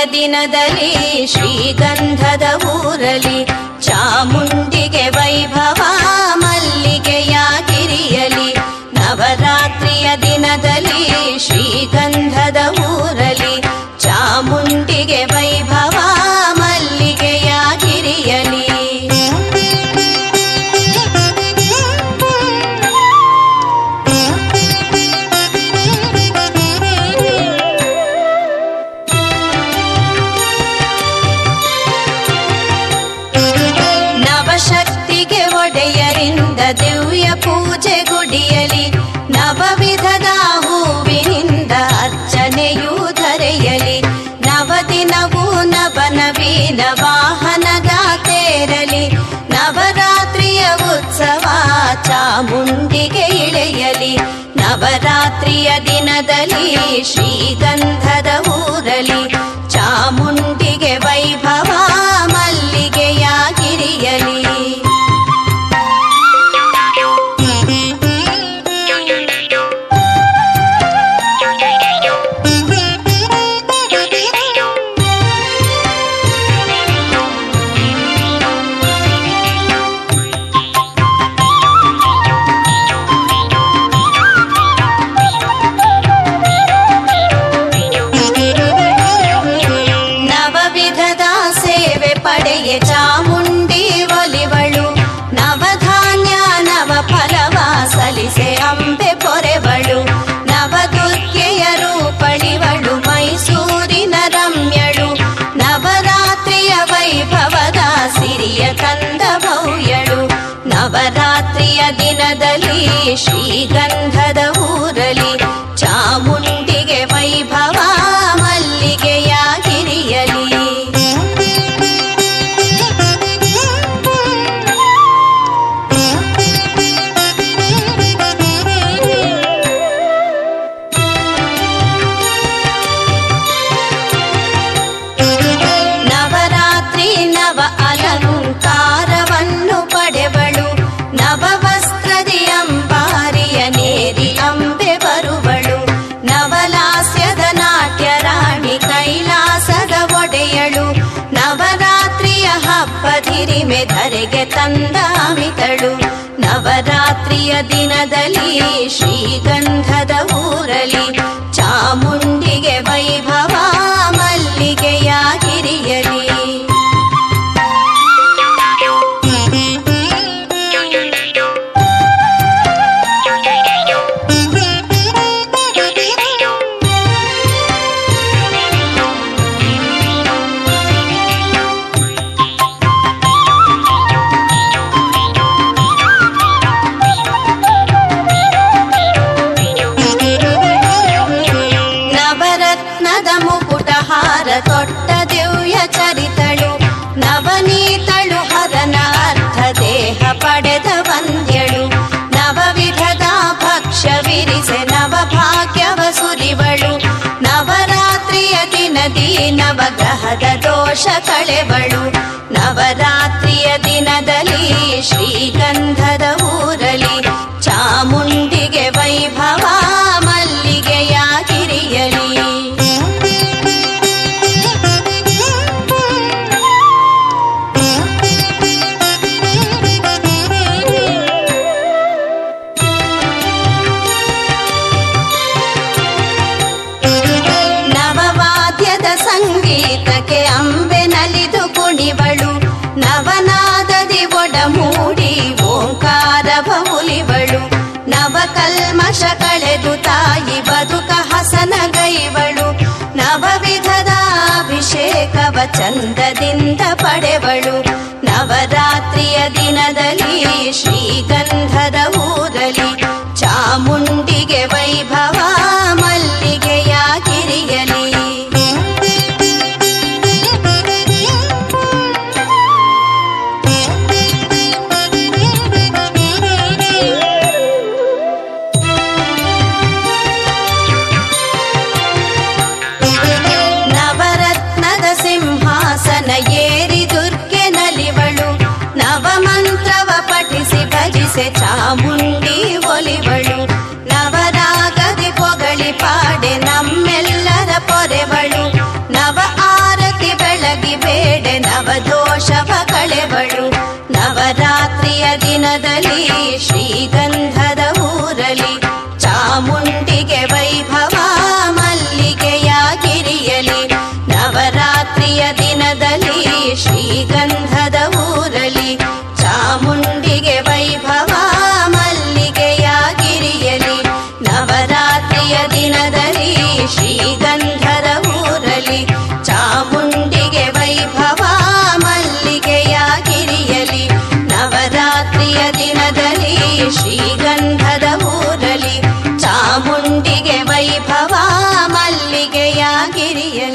ದಿನದಲ್ಲಿ ಶ್ರೀಗಂಧದ ಊರಲಿ ಚಾಮುಂಡಿಗೆ ವೈಭವ ಮಲ್ಲಿಗೆಯ ಗಿರಿಯಲಿ. ನವರಾತ್ರಿಯ ದಿನದಲ್ಲಿ ಶ್ರೀಗಂಧದ ಊರಲಿ ಚಾಮುಂಡಿಗೆ ವೈಭವ ಮಲ್ಲಿಗೆಯ ಗಿರಿಯಲಿ. ನವಶಕ್ತಿಗೆ ಒಡೆಯರಿಂದ ದಿವ್ಯ ಪೂಜೆ ಗುಡಿಯಲಿ. ನವವಿಧದ ಹೂವಿನಿಂದ ಅರ್ಚನೆಯೂ ಧರೆಯಲಿ. ನವದಿನವೂ ನವನವೀನ ವಾಹನದ ತೇರಲಿ. ನವರಾತ್ರಿಯ ಉತ್ಸವ ಚಾಮುಂಡಿಗೆ ಇಳೆಯಲಿ. ನವರಾತ್ರಿಯ ದಿನದಲ್ಲಿ ಶ್ರೀಗಂಧದ ಊರಲಿ ಚಾಮುಂಡಿಗೆ ವೈಭವ ಮಲ್ಲಿಗೆಯ ಗಿರಿಯಲಿ. ಪಡೆಯೇ ಚಾಮುಂಡಿ ಒಲಿವಳು. ನವಧಾನ್ಯ ನವ ಫಲವ ಸಲಿಸೆ ಅಂಬೆ ಪೊರೆವಳು. ನವದುರ್ಗೆಯ ರೂಪಳಿವಳು ಮೈಸೂರಿನ ರಮ್ಯಳು. ನವರಾತ್ರಿಯ ವೈಭವದ ಸಿರಿಯ ಕಂದ ಭವ್ಯಳು. ನವರಾತ್ರಿಯ ದಿನದಲ್ಲಿ ಶ್ರೀಗಂಧದ ಊರಲಿ ಚಾಮುಂಡಿಗೆ ವೈಭವ ಮಲ್ಲಿಗೆಯ ಗಿರಿಯಲಿ. ನವ ಅಲಂಕಾರವನ್ನು ಪಡೆವಳು. ನವವಸ್ತ್ರದಿ ಅಂಬಾರಿಯ ನೇರಿ ಅಂಬೆ ಬರುವಳು. ನವಲಾಸ್ಯದ ನಾಟ್ಯ ರಾಣಿ ಕೈಲಾಸದ ಒಡೆಯಳು. ನವರಾತ್ರಿಯ ಹಬ್ಬದಿರಿಮೆ ಧರೆಗೆ ತಂದಾಮಿತಳು. ನವರಾತ್ರಿಯ ದಿನದಲ್ಲಿ ಶ್ರೀಗಂಧದ ಊರಲಿ ಚಾಮುಂಡಿಗೆ ವೈಭವ ಮಲ್ಲಿಗೆಯ ಗಿರಿಯಲಿ. ಮುಕುಟಹಾರ ತೊಟ್ಟ ದಿವ್ಯ ಚರಿತಳು. ನವನೀತಳು ಹರನ ಅರ್ಧ ದೇಹ ಪಡೆದ ವಂದ್ಯಳು. ನವವಿಧದ ಭಕ್ಷ್ಯವಿರಿಸೆ ನವಭಾಗ್ಯವ ಸುರಿವಳು. ನವರಾತ್ರಿಯ ದಿನದಿ ನವಗ್ರಹದ ದೋಷ ಕಳೆವಳು. ನವರಾತ್ರಿಯ ದಿನದಲ್ಲಿ ಶ್ರೀಗಂಧದ ಊರಲಿ ಚಾಮುಂಡಿಗೆ ವೈಭವ ಮಲ್ಲಿಗೆಯ ಗಿರಿಯಲಿ. ಸಂಗೀತಕ್ಕೆ ಅಂಬೆ ನಲಿದು ಕುಣಿವಳು. ನವನಾದದಿ ಒಡಮೂಡಿ ಓಂಕಾರವ ಉಲಿವಳು. ನವಕಲ್ಮಶ ಕಳೆದು ತಾಯಿ ಬದುಕ ಹಸನಗೈವಳು. ನವವಿಧದ ಅಭಿಷೇಕವ ಚಂದದಿಂದ ಪಡೆವಳು. ನವರಾತ್ರಿಯ ದಿನದಲ್ಲಿ ಶ್ರೀಗಂಧದ ಊರಲಿ ಚಾಮುಂಡಿಗೆ ವೈಭವ ಮಲ್ಲಿಗೆಯ ಗಿರಿಯಲಿ. ಸಿಂಹಾಸನ ಏರಿ ದುರ್ಗೆ ನಲಿವಳು. ನವಮಂತ್ರವ ಪಠಿಸಿ ಭಜಿಸೆ ಚಾಮುಂಡಿ ದಿನದಲ್ಲಿ ಶ್ರೀಗಂಧದ ಊರಲಿ ಚಾಮುಂಡಿಗೆ ವೈಭವ ಮಲ್ಲಿಗೆಯಾಗಿರಿಯಲಿ ನವರಾತ್ರಿಯ ದಿನದಲ್ಲಿ ಶ್ರೀಗಂಧದ ಊರಲಿ ಚಾಮುಂಡಿಗೆ ವೈಭವ ಮಲ್ಲಿಗೆಯಾಗಿರಿಯಲಿ ನವರಾತ್ರಿಯ ದಿನದಲ್ಲಿ ಶ್ರೀಗಂಧದ ಊರಲಿ ಚಾಮುಂಡಿಗೆ ವೈಭವ ಮಲ್ಲಿಗೆಯಾಗಿರಿಯಲಿ ನವರಾತ್ರಿಯ ದಿನದಲ್ಲಿ ಶ್ರೀಗಂಧದ ಊರಲಿ ಚಾಮುಂಡಿಗೆ ವೈಭವ ಮಲ್ಲಿಗೆಯಾಗಿರಿಯಲಿ